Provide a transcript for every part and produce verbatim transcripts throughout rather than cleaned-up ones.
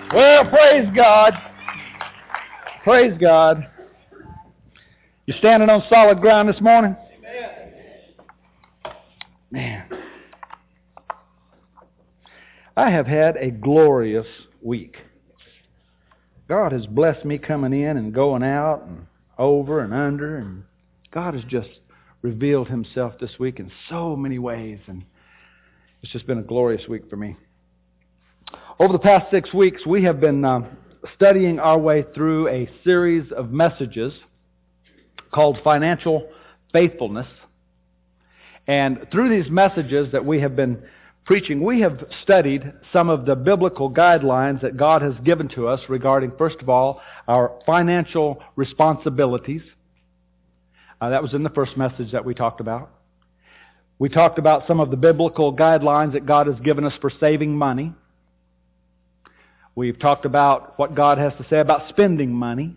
Well, praise God. Praise God. You standing on solid ground this morning? Man. I have had a glorious week. God has blessed me coming in and going out and over and under, and God has just revealed Himself this week in so many ways, and it's just been a glorious week for me. Over the past six weeks, we have been uh, studying our way through a series of messages called Financial Faithfulness. And through these messages that we have been preaching, we have studied some of the biblical guidelines that God has given to us regarding, first of all, our financial responsibilities. Uh, that was in the first message that we talked about. We talked about some of the biblical guidelines that God has given us for saving money. We've talked about what God has to say about spending money.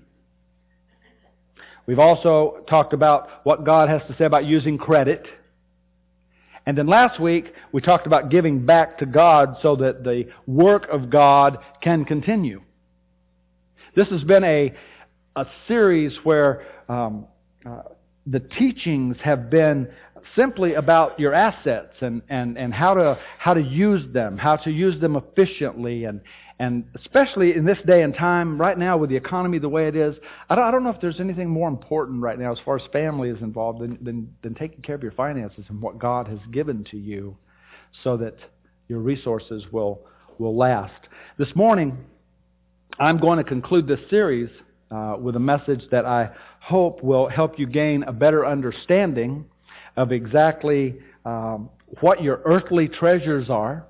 We've also talked about what God has to say about using credit. And then last week, we talked about giving back to God so that the work of God can continue. This has been a, a series where um, uh, the teachings have been simply about your assets and, and, and how to how to use them, how to use them efficiently, and and especially in this day and time, right now with the economy the way it is, I don't, I don't know if there's anything more important right now as far as family is involved than, than, than taking care of your finances and what God has given to you so that your resources will, will last. This morning, I'm going to conclude this series uh, with a message that I hope will help you gain a better understanding of exactly um, what your earthly treasures are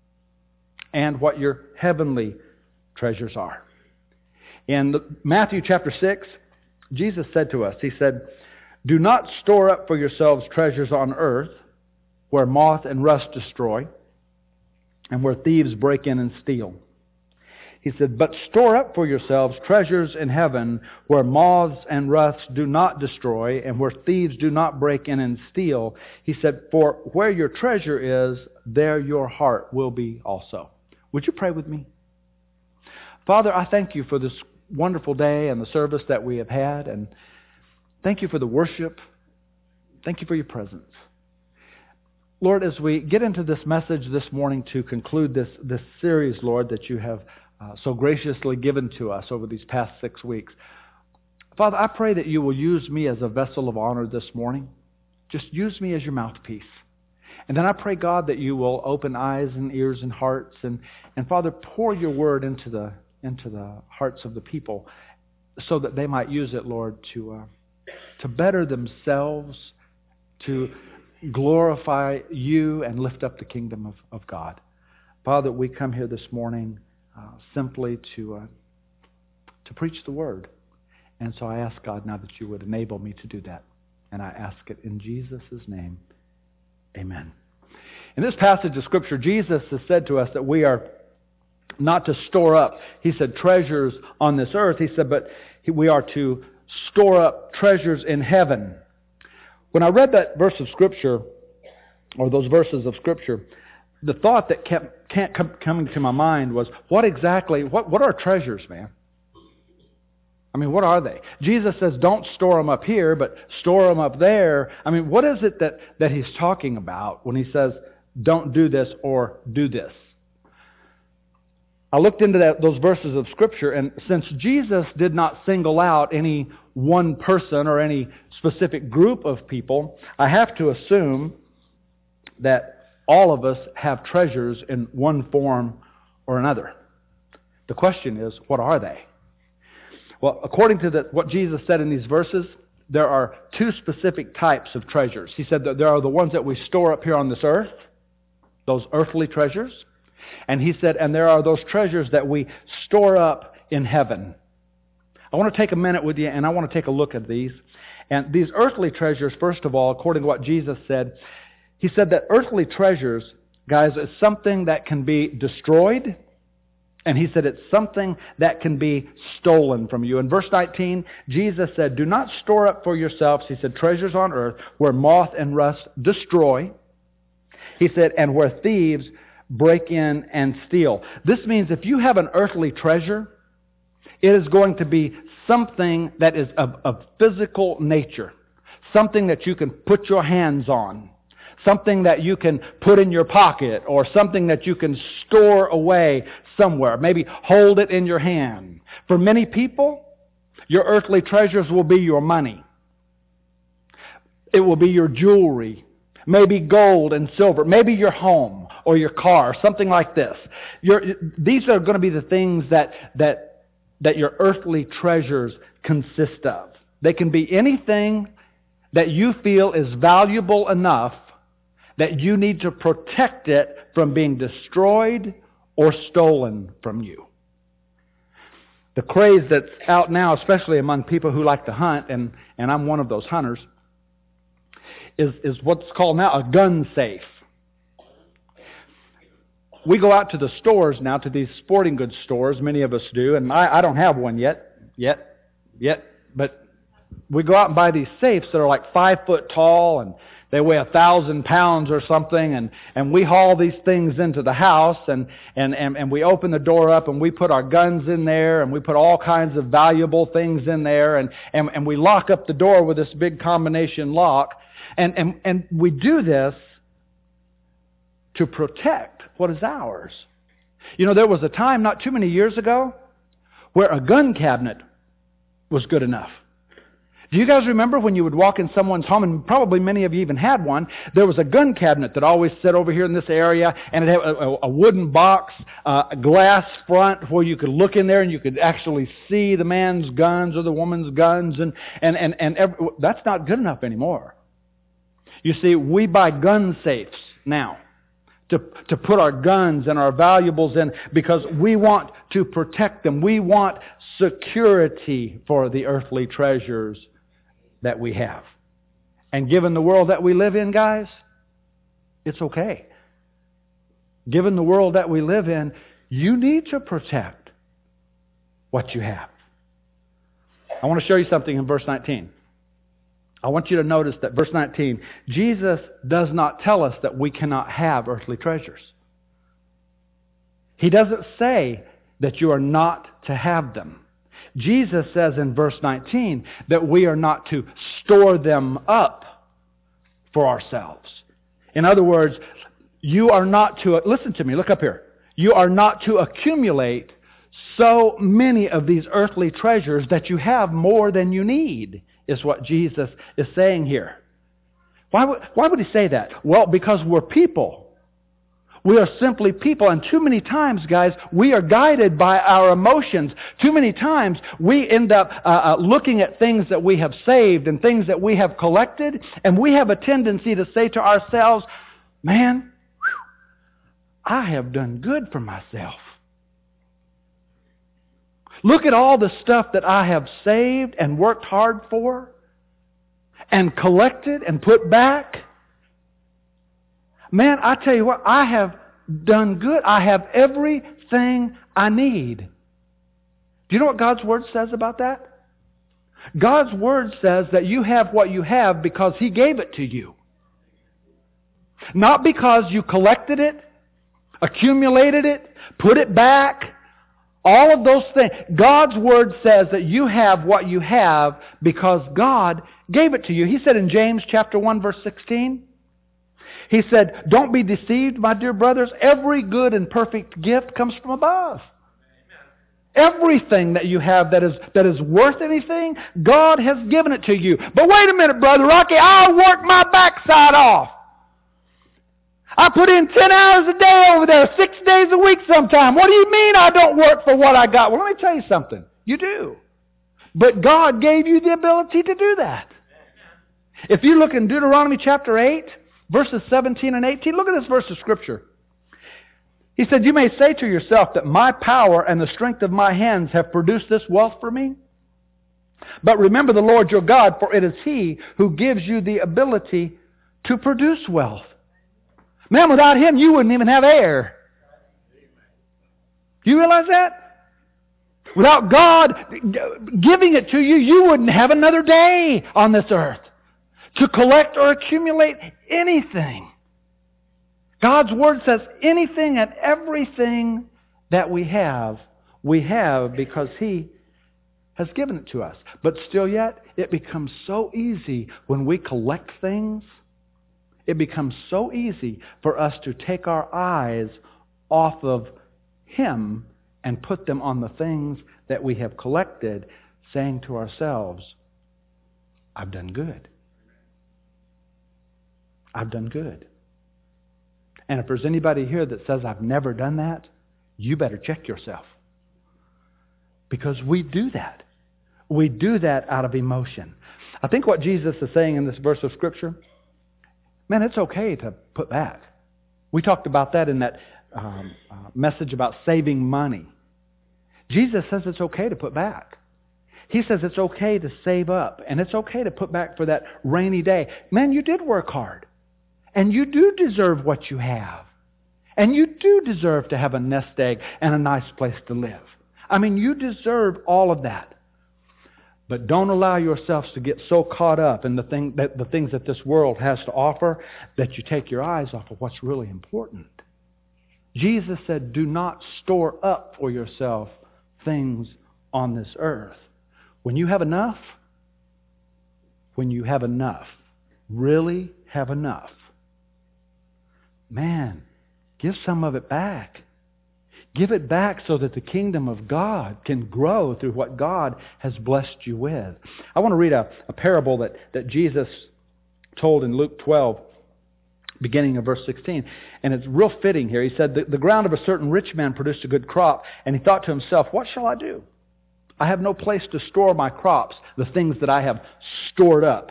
and what your heavenly treasures are. In Matthew chapter six, Jesus said to us, He said, "Do not store up for yourselves treasures on earth, where moth and rust destroy, and where thieves break in and steal." He said, "But store up for yourselves treasures in heaven, where moths and rust do not destroy, and where thieves do not break in and steal." He said, "For where your treasure is, there your heart will be also." Would you pray with me? Father, I thank you for this wonderful day and the service that we have had, and thank you for the worship. Thank you for your presence. Lord, as we get into this message this morning to conclude this, this series, Lord, that you have uh, so graciously given to us over these past six weeks, Father, I pray that you will use me as a vessel of honor this morning. Just use me as your mouthpiece. And then I pray, God, that you will open eyes and ears and hearts, and, and Father, pour your word into the into the hearts of the people so that they might use it, Lord, to uh, to better themselves, to glorify you and lift up the kingdom of, of God. Father, we come here this morning uh, simply to uh, to preach the word. And so I ask, God, now that you would enable me to do that. And I ask it in Jesus' name. Amen. In this passage of Scripture, Jesus has said to us that we are not to store up, He said, treasures on this earth. He said, but we are to store up treasures in heaven. When I read that verse of Scripture, or those verses of Scripture, the thought that kept can't come coming to my mind was, what exactly, what, what are treasures, man? I mean, what are they? Jesus says, don't store them up here, but store them up there. I mean, what is it that, that He's talking about when He says, don't do this or do this? I looked into that, those verses of Scripture, and since Jesus did not single out any one person or any specific group of people, I have to assume that all of us have treasures in one form or another. The question is, what are they? Well, according to the, what Jesus said in these verses, there are two specific types of treasures. He said that there are the ones that we store up here on this earth, those earthly treasures. And He said, and there are those treasures that we store up in heaven. I want to take a minute with you, and I want to take a look at these. And these earthly treasures, first of all, according to what Jesus said, He said that earthly treasures, guys, is something that can be destroyed. And He said it's something that can be stolen from you. In verse nineteen, Jesus said, "Do not store up for yourselves," He said, "treasures on earth where moth and rust destroy." He said, "and where thieves break in and steal. This means if you have an earthly treasure, it is going to be something that is of, of physical nature. Something that you can put your hands on. Something that you can put in your pocket, or something that you can store away somewhere. Maybe hold it in your hand. For many people, your earthly treasures will be your money. It will be your jewelry. Maybe gold and silver. Maybe your home or your car. Something like this. Your, these are going to be the things that, that, that your earthly treasures consist of. They can be anything that you feel is valuable enough that you need to protect it from being destroyed or stolen from you. The craze that's out now, especially among people who like to hunt, and, and I'm one of those hunters, is, is what's called now a gun safe. We go out to the stores now, to these sporting goods stores, many of us do, and I, I don't have one yet, yet, yet, but we go out and buy these safes that are like five foot tall, and they weigh a thousand pounds or something, and, and we haul these things into the house, and, and, and, and we open the door up, and we put our guns in there, and we put all kinds of valuable things in there, and, and, and we lock up the door with this big combination lock, and, and, and we do this to protect what is ours. You know, there was a time not too many years ago where a gun cabinet was good enough. Do you guys remember when you would walk in someone's home, and probably many of you even had one, there was a gun cabinet that always sat over here in this area, and it had a, a wooden box, uh, a glass front where you could look in there and you could actually see the man's guns or the woman's guns, and, and, and, and every, that's not good enough anymore. You see, we buy gun safes now to, to put our guns and our valuables in because we want to protect them. We want security for the earthly treasures that we have. And given the world that we live in, guys, it's okay. Given the world that we live in, you need to protect what you have. I want to show you something in verse nineteen. I want you to notice that verse nineteen, Jesus does not tell us that we cannot have earthly treasures. He doesn't say that you are not to have them. Jesus says in verse nineteen that we are not to store them up for ourselves. In other words, you are not to, listen to me, look up here. You are not to accumulate so many of these earthly treasures that you have more than you need, is what Jesus is saying here. Why would, why would he say that? Well, because we're people. We are simply people, and too many times, guys, we are guided by our emotions. Too many times, we end up uh, uh, looking at things that we have saved and things that we have collected, and we have a tendency to say to ourselves, man, whew, I have done good for myself. Look at all the stuff that I have saved and worked hard for and collected and put back. Man, I tell you what, I have done good. I have everything I need. Do you know what God's Word says about that? God's Word says that you have what you have because He gave it to you. Not because you collected it, accumulated it, put it back, all of those things. God's Word says that you have what you have because God gave it to you. He said in James chapter one verse sixteen, He said, don't be deceived, my dear brothers. Every good and perfect gift comes from above. Amen. Everything that you have that is, that is worth anything, God has given it to you. But wait a minute, Brother Rocky, I'll work my backside off. I put in ten hours a day over there, six days a week sometime. What do you mean I don't work for what I got? Well, let me tell you something. You do. But God gave you the ability to do that. If you look in Deuteronomy chapter eight, verses seventeen and eighteen, look at this verse of Scripture. He said, you may say to yourself that my power and the strength of my hands have produced this wealth for me. But remember the Lord your God, for it is He who gives you the ability to produce wealth. Man, without Him, you wouldn't even have air. Do you realize that? Without God giving it to you, you wouldn't have another day on this earth to collect or accumulate anything. God's Word says anything and everything that we have, we have because He has given it to us. But still yet, it becomes so easy when we collect things. It becomes so easy for us to take our eyes off of Him and put them on the things that we have collected, saying to ourselves, I've done good. I've done good. And if there's anybody here that says, I've never done that, you better check yourself. Because we do that. We do that out of emotion. I think what Jesus is saying in this verse of Scripture, man, it's okay to put back. We talked about that in that um, uh, message about saving money. Jesus says it's okay to put back. He says it's okay to save up, and it's okay to put back for that rainy day. Man, you did work hard, and you do deserve what you have. And you do deserve to have a nest egg and a nice place to live. I mean, you deserve all of that. But don't allow yourselves to get so caught up in the, thing, that, the things that this world has to offer that you take your eyes off of what's really important. Jesus said, do not store up for yourself things on this earth. When you have enough, when you have enough, really have enough, man, give some of it back. Give it back so that the kingdom of God can grow through what God has blessed you with. I want to read a, a parable that, that Jesus told in Luke twelve, beginning of verse sixteen. And it's real fitting here. He said, the, the ground of a certain rich man produced a good crop, and he thought to himself, what shall I do? I have no place to store my crops, the things that I have stored up.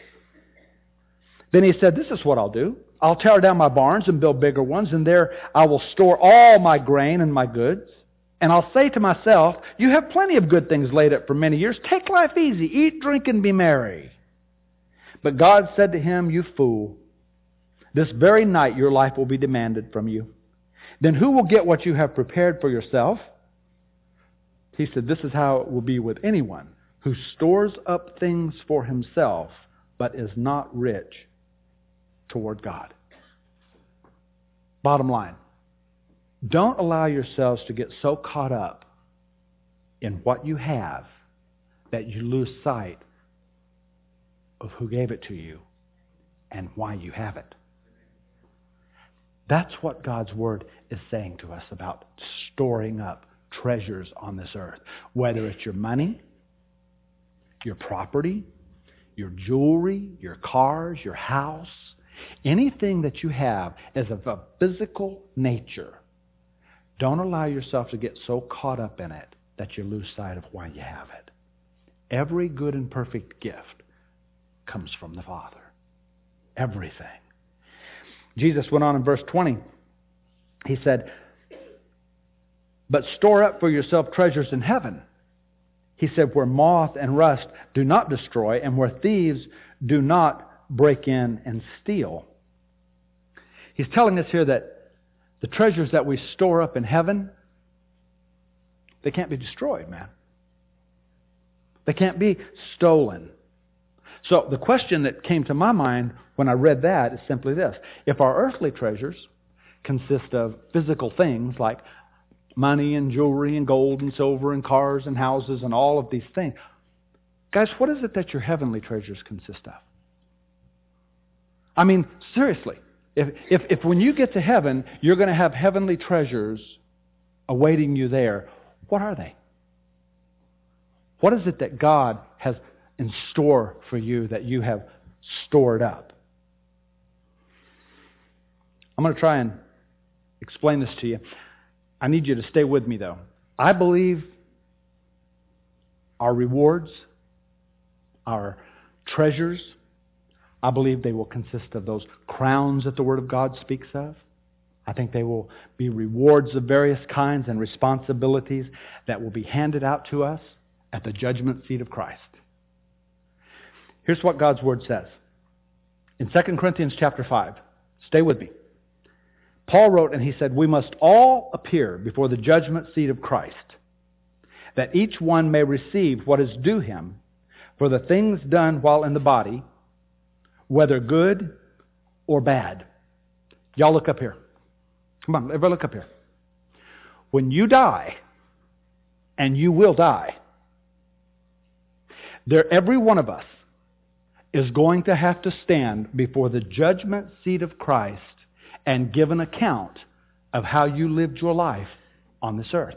Then he said, this is what I'll do. I'll tear down my barns and build bigger ones, and there I will store all my grain and my goods. And I'll say to myself, you have plenty of good things laid up for many years. Take life easy. Eat, drink, and be merry. But God said to him, you fool, this very night your life will be demanded from you. Then who will get what you have prepared for yourself? He said, this is how it will be with anyone who stores up things for himself, but is not rich toward God. Bottom line, don't allow yourselves to get so caught up in what you have that you lose sight of who gave it to you and why you have it. That's what God's Word is saying to us about storing up treasures on this earth. Whether it's your money, your property, your jewelry, your cars, your house, anything that you have is of a physical nature. Don't allow yourself to get so caught up in it that you lose sight of why you have it. Every good and perfect gift comes from the Father. Everything. Jesus went on in verse twenty. He said, but store up for yourself treasures in heaven. He said, where moth and rust do not destroy, and where thieves do not break in and steal. He's telling us here that the treasures that we store up in heaven, they can't be destroyed, man. They can't be stolen. So the question that came to my mind when I read that is simply this. If our earthly treasures consist of physical things like money and jewelry and gold and silver and cars and houses and all of these things, guys, what is it that your heavenly treasures consist of? I mean, seriously, if, if, if when you get to heaven, you're going to have heavenly treasures awaiting you there, what are they? What is it that God has in store for you that you have stored up? I'm going to try and explain this to you. I need you to stay with me, though. I believe our rewards, our treasures, I believe they will consist of those crowns that the Word of God speaks of. I think they will be rewards of various kinds and responsibilities that will be handed out to us at the judgment seat of Christ. Here's what God's Word says. In Second Corinthians chapter five, stay with me. Paul wrote and he said, we must all appear before the judgment seat of Christ, that each one may receive what is due him for the things done while in the body, whether good or bad. Y'all look up here. Come on, everybody look up here. When you die, and you will die, there, every one of us is going to have to stand before the judgment seat of Christ and give an account of how you lived your life on this earth.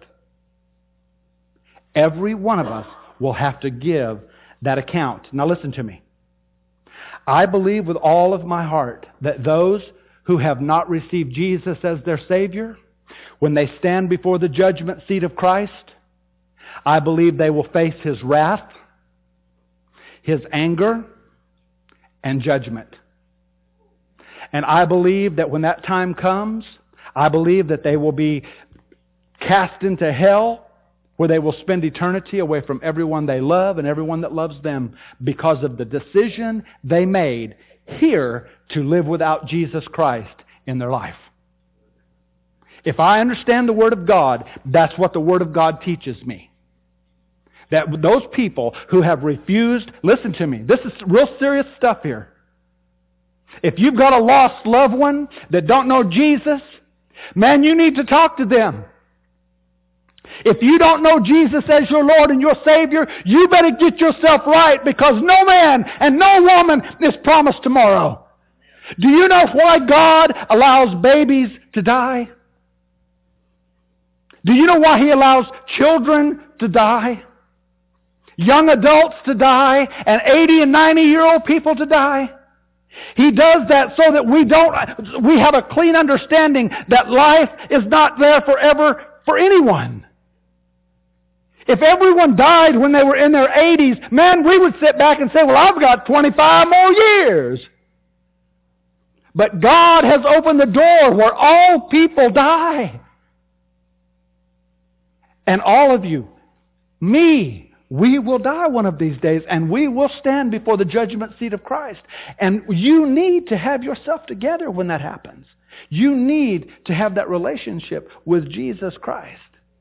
Every one of us will have to give that account. Now listen to me. I believe with all of my heart that those who have not received Jesus as their Savior, when they stand before the judgment seat of Christ, I believe they will face His wrath, His anger, and judgment. And I believe that when that time comes, I believe that they will be cast into hell, where they will spend eternity away from everyone they love and everyone that loves them because of the decision they made here to live without Jesus Christ in their life. If I understand the Word of God, that's what the Word of God teaches me. That those people who have refused, listen to me, this is real serious stuff here. If you've got a lost loved one that don't know Jesus, man, you need to talk to them. If you don't know Jesus as your Lord and your Savior, you better get yourself right, because no man and no woman is promised tomorrow. Do you know why God allows babies to die? Do you know why He allows children to die? Young adults to die, and eighty and ninety year old people to die? He does that so that we don't, we have a clean understanding that life is not there forever for anyone. If everyone died when they were in their eighties, man, we would sit back and say, well, I've got twenty-five more years. But God has opened the door where all people die. And all of you, me, we will die one of these days, and we will stand before the judgment seat of Christ. And you need to have yourself together when that happens. You need to have that relationship with Jesus Christ.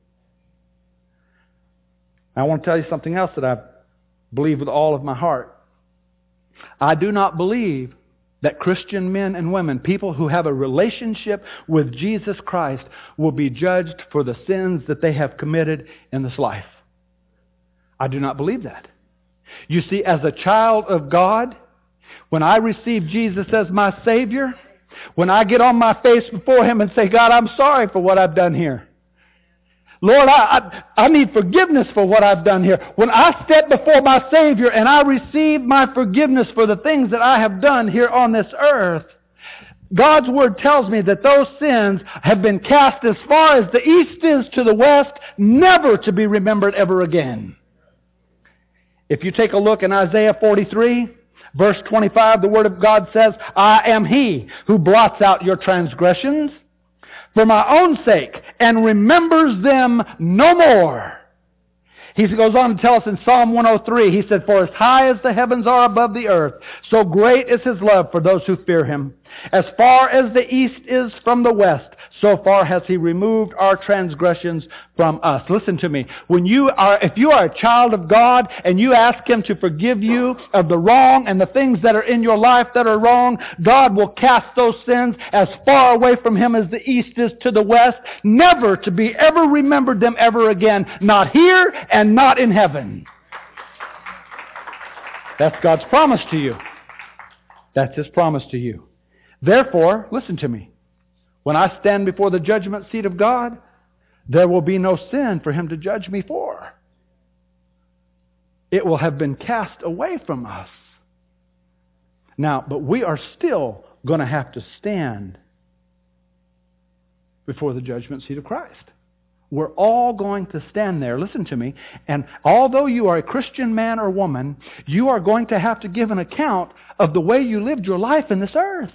I want to tell you something else that I believe with all of my heart. I do not believe that Christian men and women, people who have a relationship with Jesus Christ, will be judged for the sins that they have committed in this life. I do not believe that. You see, as a child of God, when I receive Jesus as my Savior, when I get on my face before Him and say, God, I'm sorry for what I've done here. Lord, I, I, I need forgiveness for what I've done here. When I step before my Savior and I receive my forgiveness for the things that I have done here on this earth, God's Word tells me that those sins have been cast as far as the east is to the west, never to be remembered ever again. If you take a look in Isaiah forty-three, verse twenty-five, the Word of God says, I am He who blots out your transgressions for my own sake, and remembers them no more. He goes on to tell us in Psalm one oh three, he said, for as high as the heavens are above the earth, so great is His love for those who fear Him. As far as the east is from the west, so far has He removed our transgressions from us. Listen to me. When you are, if you are a child of God and you ask Him to forgive you of the wrong and the things that are in your life that are wrong, God will cast those sins as far away from Him as the east is to the west, never to be ever remembered them ever again. Not here and not in heaven. That's God's promise to you. That's His promise to you. Therefore, listen to me. When I stand before the judgment seat of God, there will be no sin for Him to judge me for. It will have been cast away from us. Now, but we are still going to have to stand before the judgment seat of Christ. We're all going to stand there. Listen to me. And although you are a Christian man or woman, you are going to have to give an account of the way you lived your life in this earth.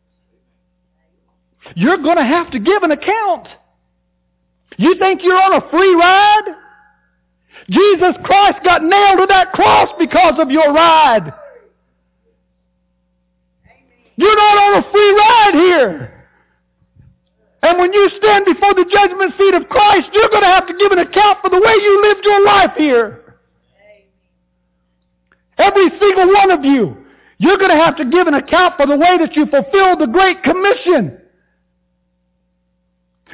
You're going to have to give an account. You think you're on a free ride? Jesus Christ got nailed to that cross because of your ride. You're not on a free ride here. And when you stand before the judgment seat of Christ, you're going to have to give an account for the way you lived your life here. Every single one of you, you're going to have to give an account for the way that you fulfilled the Great Commission.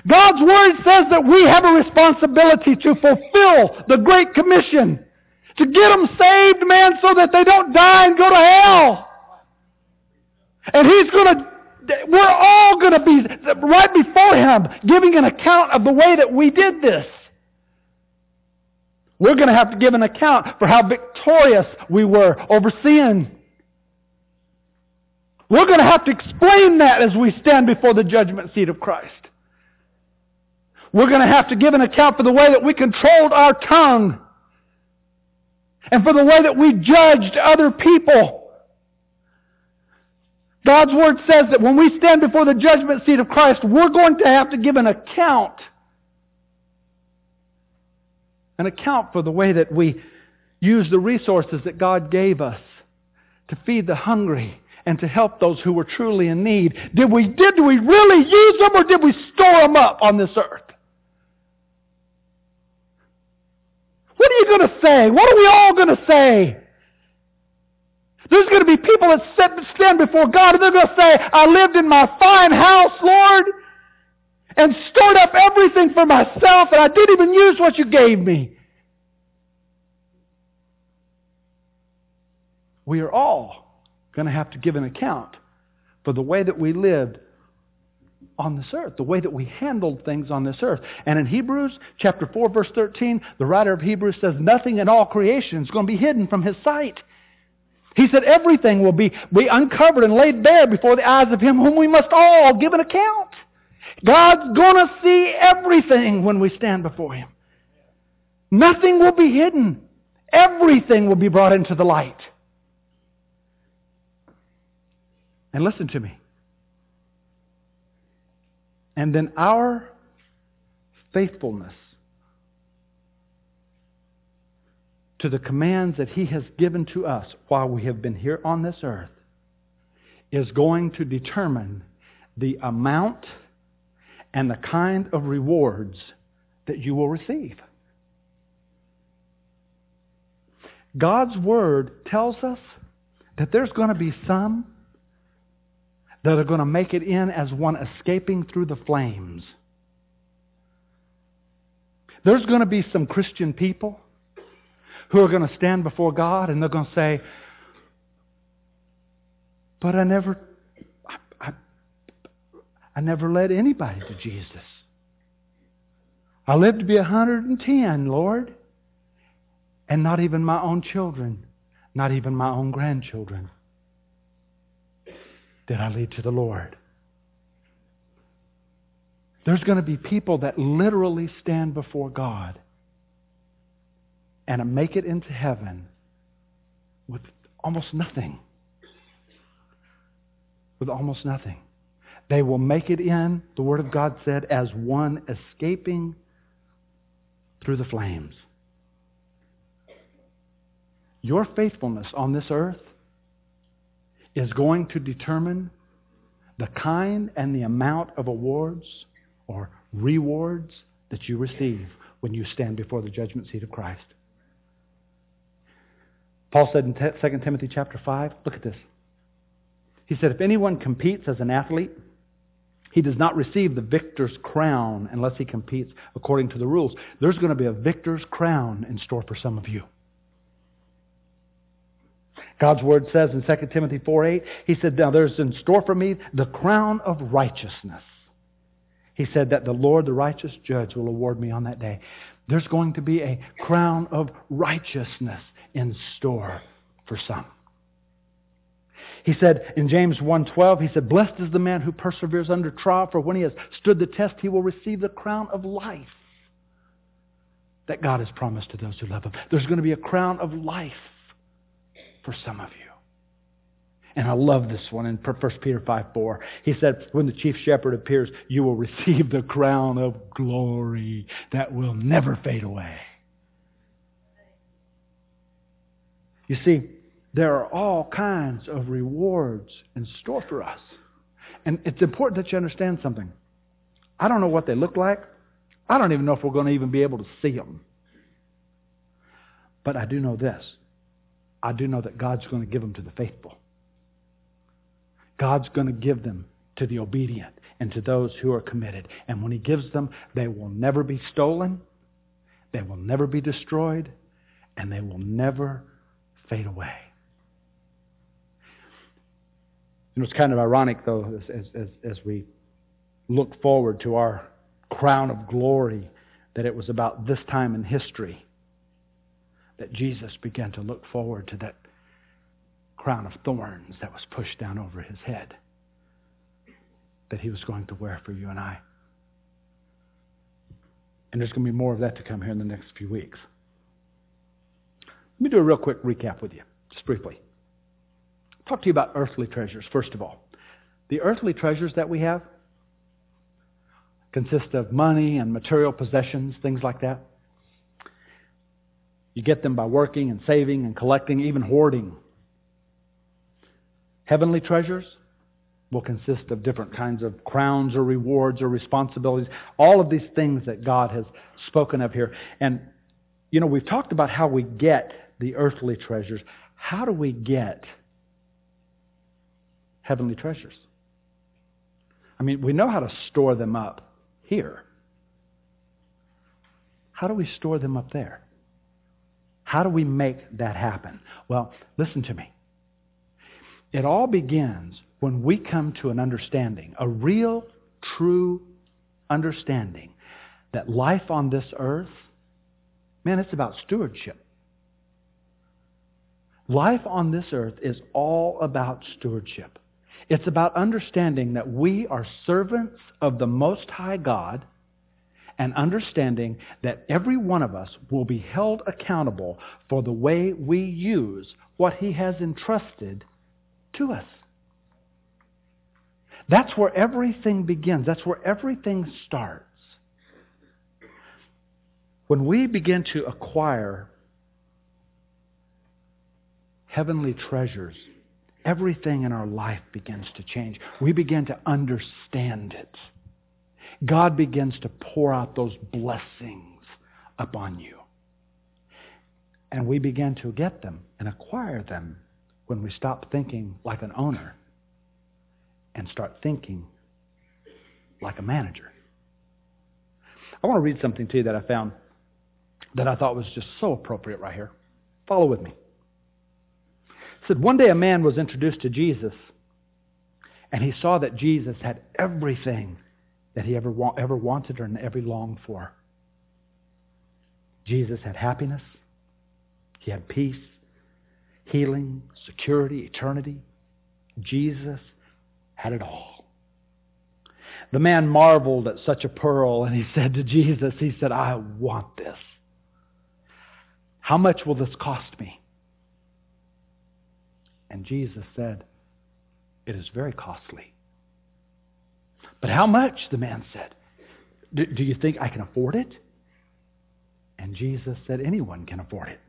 God's Word says that we have a responsibility to fulfill the Great Commission. To get them saved, man, so that they don't die and go to hell. And He's going to, we're all going to be right before Him, giving an account of the way that we did this. We're going to have to give an account for how victorious we were over sin. We're going to have to explain that as we stand before the judgment seat of Christ. We're going to have to give an account for the way that we controlled our tongue and for the way that we judged other people. God's Word says that when we stand before the judgment seat of Christ, we're going to have to give an account. An account for the way that we use the resources that God gave us to feed the hungry and to help those who were truly in need. Did we, did we really use them, or did we store them up on this earth? What are you going to say? What are we all going to say? There's going to be people that sit, stand before God and they're going to say, I lived in my fine house, Lord, and stored up everything for myself, and I didn't even use what you gave me. We are all going to have to give an account for the way that we lived on this earth, the way that we handled things on this earth. And in Hebrews chapter four, verse thirteen, the writer of Hebrews says, nothing in all creation is going to be hidden from His sight. He said everything will be, be uncovered and laid bare before the eyes of Him whom we must all give an account. God's going to see everything when we stand before Him. Nothing will be hidden. Everything will be brought into the light. And listen to me. And then our faithfulness to the commands that He has given to us while we have been here on this earth is going to determine the amount and the kind of rewards that you will receive. God's Word tells us that there's going to be some that are going to make it in as one escaping through the flames. There's going to be some Christian people who are going to stand before God and they're going to say, but I never, I, I, I never led anybody to Jesus. I lived to be one hundred ten, Lord, and not even my own children, not even my own grandchildren did I lead to the Lord. There's going to be people that literally stand before God and make it into heaven with almost nothing. With almost nothing. They will make it in, the Word of God said, as one escaping through the flames. Your faithfulness on this earth is going to determine the kind and the amount of awards or rewards that you receive when you stand before the judgment seat of Christ. Paul said in Second Timothy chapter five, look at this. He said, if anyone competes as an athlete, he does not receive the victor's crown unless he competes according to the rules. There's going to be a victor's crown in store for some of you. God's Word says in Second Timothy four eight, He said, now there's in store for me the crown of righteousness. He said that the Lord, the righteous judge, will award me on that day. There's going to be a crown of righteousness in store for some. He said in James one twelve, He said, blessed is the man who perseveres under trial, for when he has stood the test, he will receive the crown of life that God has promised to those who love Him. There's going to be a crown of life for some of you. And I love this one in First Peter five four. He said, when the chief shepherd appears, you will receive the crown of glory that will never fade away. You see, there are all kinds of rewards in store for us. And it's important that you understand something. I don't know what they look like. I don't even know if we're going to even be able to see them. But I do know this. I do know that God's going to give them to the faithful. God's going to give them to the obedient and to those who are committed. And when He gives them, they will never be stolen, they will never be destroyed, and they will never fade away. You know, it's kind of ironic, though, as, as, as we look forward to our crown of glory, that it was about this time in history that Jesus began to look forward to that crown of thorns that was pushed down over His head, that He was going to wear for you and I. And there's going to be more of that to come here in the next few weeks. Let me do a real quick recap with you, just briefly. I'll talk to you about earthly treasures, first of all. The earthly treasures that we have consist of money and material possessions, things like that. You get them by working and saving and collecting, even hoarding. Heavenly treasures will consist of different kinds of crowns or rewards or responsibilities. All of these things that God has spoken of here. And, you know, we've talked about how we get the earthly treasures. How do we get heavenly treasures? I mean, we know how to store them up here. How do we store them up there? How do we make that happen? Well, listen to me. It all begins when we come to an understanding, a real, true understanding, that life on this earth, man, it's about stewardship. Life on this earth is all about stewardship. It's about understanding that we are servants of the Most High God, and understanding that every one of us will be held accountable for the way we use what He has entrusted to us. That's where everything begins. That's where everything starts. When we begin to acquire heavenly treasures, everything in our life begins to change. We begin to understand it. God begins to pour out those blessings upon you. And we begin to get them and acquire them when we stop thinking like an owner and start thinking like a manager. I want to read something to you that I found that I thought was just so appropriate right here. Follow with me. It said, one day a man was introduced to Jesus, and he saw that Jesus had everything that he ever, wa- ever wanted or ever longed for. Jesus had happiness. He had peace, healing, security, eternity. Jesus had it all. The man marveled at such a pearl, and he said to Jesus, he said, I want this. How much will this cost me? And Jesus said, it is very costly. But how much? The man said. Do, do you think I can afford it? And Jesus said, anyone can afford it.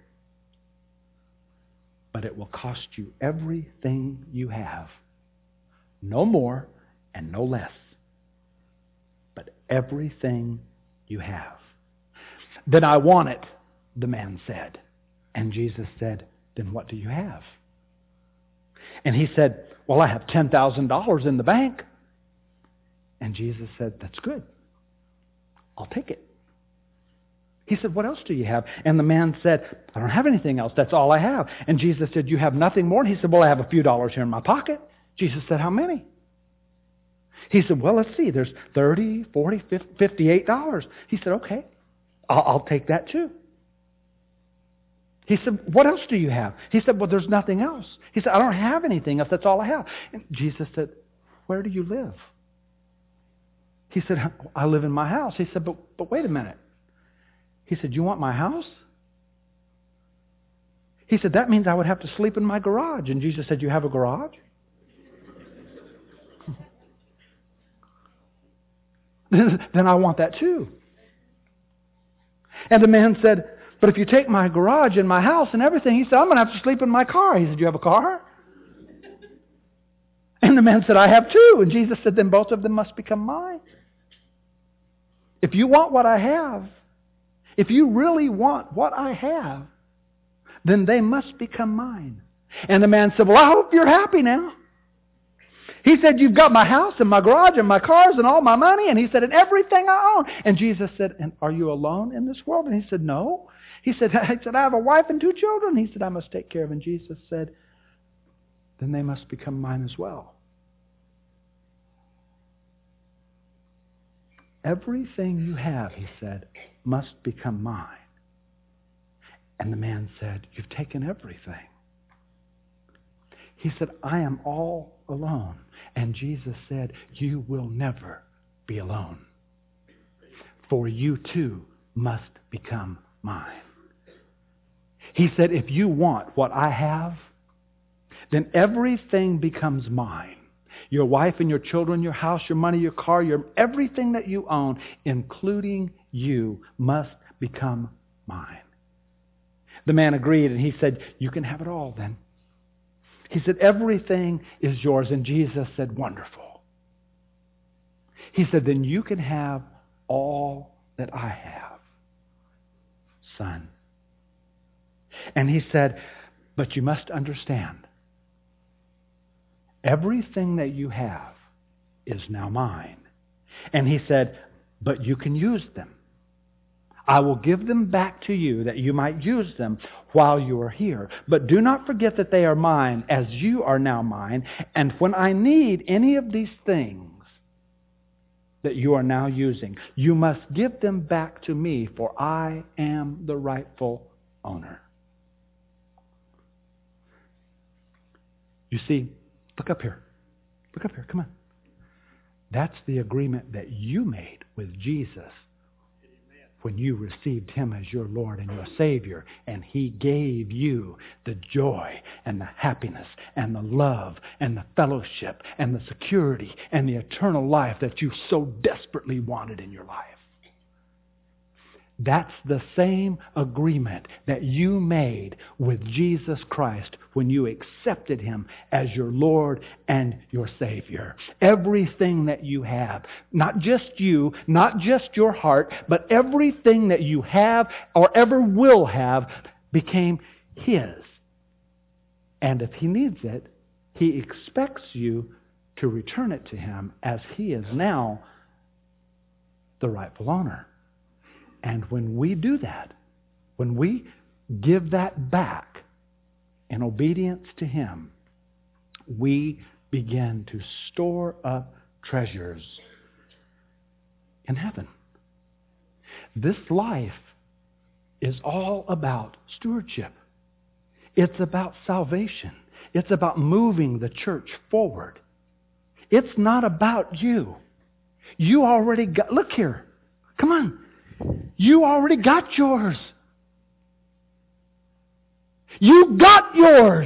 But it will cost you everything you have. No more and no less. But everything you have. Then I want it, the man said. And Jesus said, then what do you have? And he said, well, I have ten thousand dollars in the bank. And Jesus said, that's good. I'll take it. He said, what else do you have? And the man said, I don't have anything else. That's all I have. And Jesus said, you have nothing more? And he said, well, I have a few dollars here in my pocket. Jesus said, how many? He said, well, let's see. There's thirty, forty, fifty, fifty-eight dollars. He said, okay, I'll, I'll take that too. He said, what else do you have? He said, well, there's nothing else. He said, I don't have anything else. That's all I have. And Jesus said, where do you live? He said, I live in my house. He said, but, but wait a minute. He said, you want my house? He said, that means I would have to sleep in my garage. And Jesus said, you have a garage? Then I want that too. And the man said, but if you take my garage and my house and everything, he said, I'm going to have to sleep in my car. He said, you have a car? And the man said, I have two. And Jesus said, then both of them must become mine. If you want what I have, if you really want what I have, then they must become mine. And the man said, well, I hope you're happy now. He said, you've got my house and my garage and my cars and all my money. And he said, and everything I own. And Jesus said, and are you alone in this world? And he said, no. He said, I said, I have a wife and two children. He said, I must take care of them. And Jesus said, then they must become mine as well. Everything you have, he said, must become mine. And the man said, you've taken everything. He said, I am all alone. And Jesus said, you will never be alone. For you too must become mine. He said, if you want what I have, then everything becomes mine. Your wife and your children, your house, your money, your car, your everything that you own, including you, must become mine. The man agreed, and he said, you can have it all then. He said, everything is yours. And Jesus said, wonderful. He said, then you can have all that I have, son. And he said, but you must understand, everything that you have is now mine. And he said, but you can use them. I will give them back to you that you might use them while you are here. But do not forget that they are mine as you are now mine. And when I need any of these things that you are now using, you must give them back to me, for I am the rightful owner. You see, look up here. Look up here. Come on. That's the agreement that you made with Jesus when you received Him as your Lord and your Savior, and He gave you the joy and the happiness and the love and the fellowship and the security and the eternal life that you so desperately wanted in your life. That's the same agreement that you made with Jesus Christ when you accepted Him as your Lord and your Savior. Everything that you have, not just you, not just your heart, but everything that you have or ever will have became His. And if He needs it, He expects you to return it to Him, as He is now the rightful owner. And when we do that, when we give that back in obedience to Him, we begin to store up treasures in heaven. This life is all about stewardship. It's about salvation. It's about moving the church forward. It's not about you. You already got, look here, come on. You already got yours. You got yours.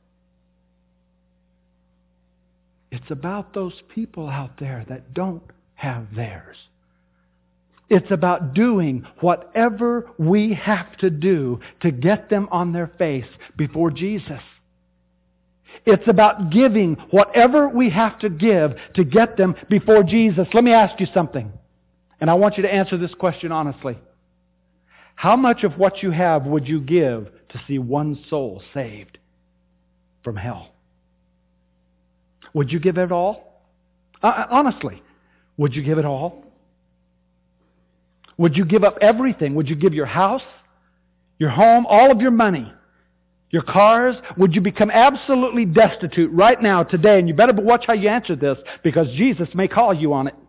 It's about those people out there that don't have theirs. It's about doing whatever we have to do to get them on their face before Jesus. It's about giving whatever we have to give to get them before Jesus. Let me ask you something. And I want you to answer this question honestly. How much of what you have would you give to see one soul saved from hell? Would you give it all? Uh, honestly, would you give it all? Would you give up everything? Would you give your house, your home, all of your money, your cars? Would you become absolutely destitute right now, today? And you better watch how you answer this, because Jesus may call you on it.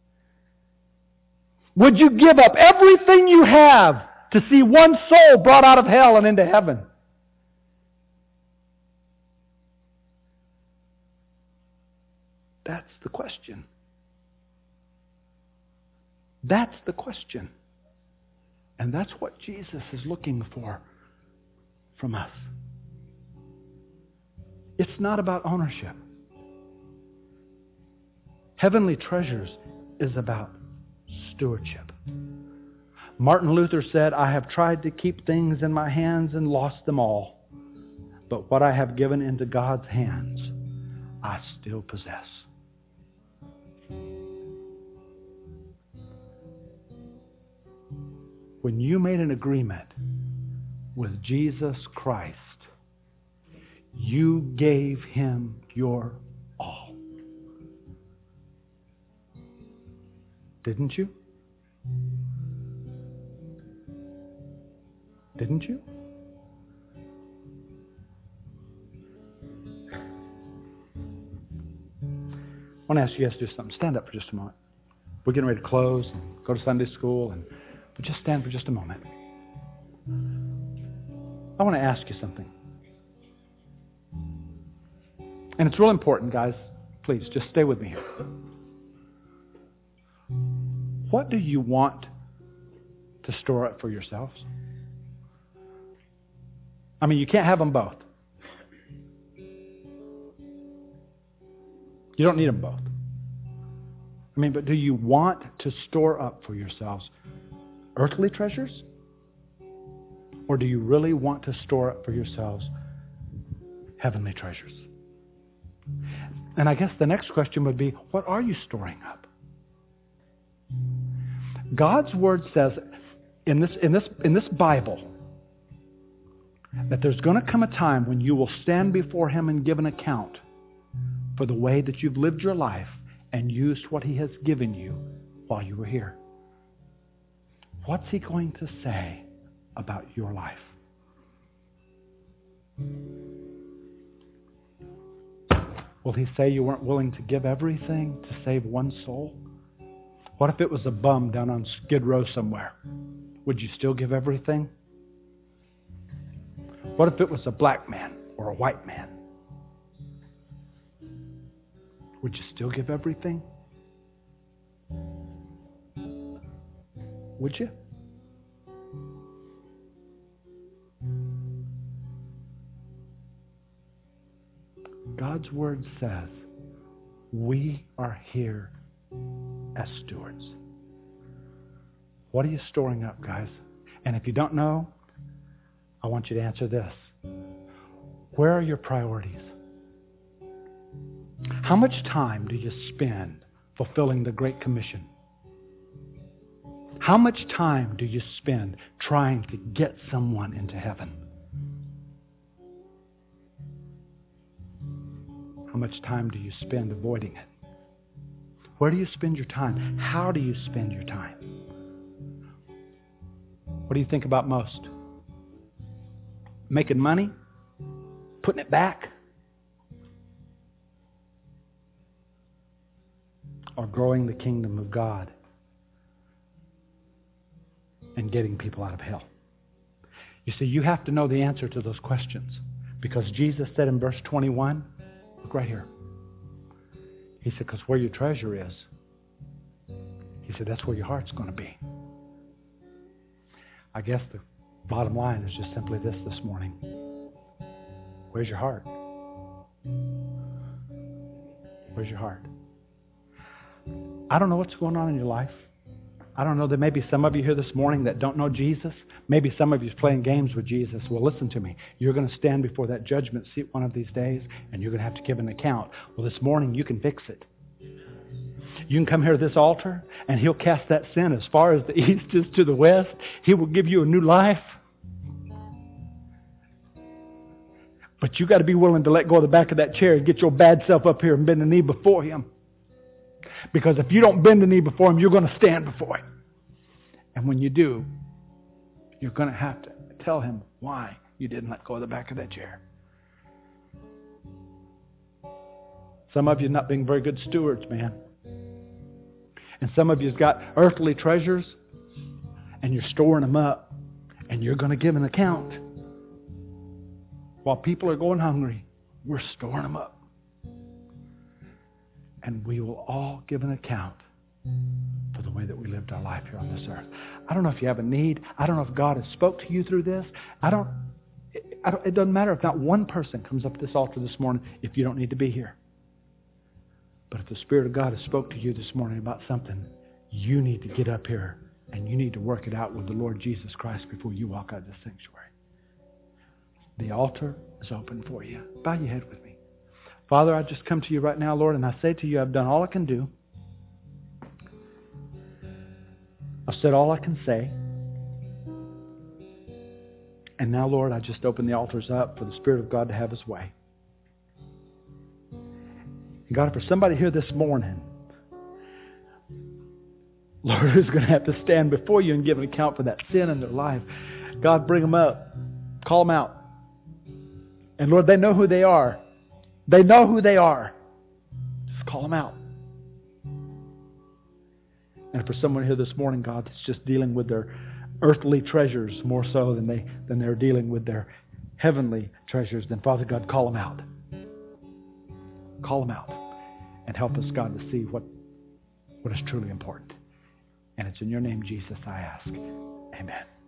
Would you give up everything you have to see one soul brought out of hell and into heaven? That's the question. That's the question. And that's what Jesus is looking for from us. It's not about ownership. Heavenly treasures is about stewardship. Martin Luther said, I have tried to keep things in my hands and lost them all. But what I have given into God's hands, I still possess. When you made an agreement with Jesus Christ, you gave Him your all. Didn't you? Didn't you? I want to ask you guys to do something. Stand up for just a moment. We're getting ready to close and go to Sunday school, and but just stand for just a moment. I want to ask you something. And it's real important, guys. Please, just stay with me here. What do you want to store up for yourselves? I mean, you can't have them both. You don't need them both. I mean, but do you want to store up for yourselves earthly treasures? Or do you really want to store up for yourselves heavenly treasures? And I guess the next question would be, what are you storing up? God's Word says in this, in this, in this Bible that there's going to come a time when you will stand before Him and give an account for the way that you've lived your life and used what He has given you while you were here. What's He going to say about your life? Will He say you weren't willing to give everything to save one soul? What if it was a bum down on Skid Row somewhere? Would you still give everything? What if it was a black man or a white man? Would you still give everything? Would you? God's Word says we are here as stewards. What are you storing up, guys? And if you don't know, I want you to answer this. Where are your priorities? How much time do you spend fulfilling the Great Commission? How much time do you spend trying to get someone into heaven? How much time do you spend avoiding it? Where do you spend your time? How do you spend your time? What do you think about most? Making money? Putting it back? Or growing the kingdom of God and getting people out of hell? You see, you have to know the answer to those questions, because Jesus said in verse twenty-one, look right here. He said, because where your treasure is, He said, that's where your heart's going to be. I guess the bottom line is just simply this this morning. Where's your heart? Where's your heart? I don't know what's going on in your life. I don't know. There may be some of you here this morning that don't know Jesus. Maybe some of you are playing games with Jesus. Well, listen to me. You're going to stand before that judgment seat one of these days, and you're going to have to give an account. Well, this morning you can fix it. You can come here to this altar, and He'll cast that sin as far as the east is to the west. He will give you a new life. But you got to be willing to let go of the back of that chair and get your bad self up here and bend the knee before Him. Because if you don't bend the knee before Him, you're going to stand before Him. And when you do, you're going to have to tell Him why you didn't let go of the back of that chair. Some of you are not being very good stewards, man. And some of you's got earthly treasures, and you're storing them up, and you're going to give an account. While people are going hungry, we're storing them up. And we will all give an account for the way that we lived our life here on this earth. I don't know if you have a need. I don't know if God has spoke to you through this. I don't, it, I don't, it doesn't matter if not one person comes up to this altar this morning if you don't need to be here. But if the Spirit of God has spoke to you this morning about something, you need to get up here and you need to work it out with the Lord Jesus Christ before you walk out of this sanctuary. The altar is open for you. Bow your head with me. Father, I just come to you right now, Lord, and I say to you, I've done all I can do. I've said all I can say. And now, Lord, I just open the altars up for the Spirit of God to have His way. And God, for somebody here this morning Lord, who's going to have to stand before you and give an account for that sin in their life? God, bring them up. Call them out. And Lord, they know who they are. They know who they are. Just call them out. And for someone here this morning, God, that's just dealing with their earthly treasures more so than, they, than they're dealing with their heavenly treasures, then Father God, call them out. Call them out. And help us, God, to see what, what is truly important. And it's in your name, Jesus, I ask. Amen.